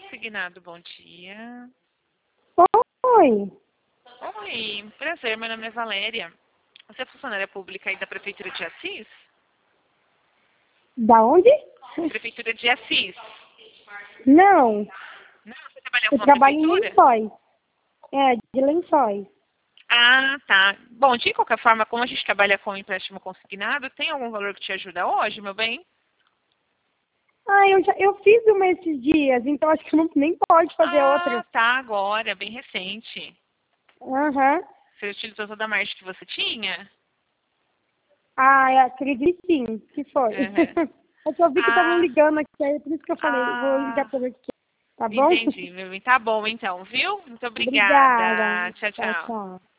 Consignado, bom dia. Oi, Oi, prazer, meu nome é Valéria. Você é funcionária pública aí da Prefeitura de Assis? da onde? Prefeitura de Assis. Não, Não, você trabalha em eu alguma trabalho em prefeitura? Lençóis. É, de Lençóis. Ah, tá. Bom, de qualquer forma, como a gente trabalha com empréstimo consignado, tem algum valor que te ajuda hoje, meu bem? Ah, eu fiz uma esses dias, então acho que não, nem pode fazer outra. Ah, tá, agora, bem recente. Aham. Você utilizou toda a margem que você tinha? Ah, eu acredito sim, que foi. Uhum. É que eu vi que estavam Ah, ligando aqui, aí por isso que eu falei, vou ligar ah, pra ver o que é. Tá bom? entendi, meu bem. Tá bom então, viu? Muito Obrigada. obrigada. Tchau, Tchau, tchau. tchau.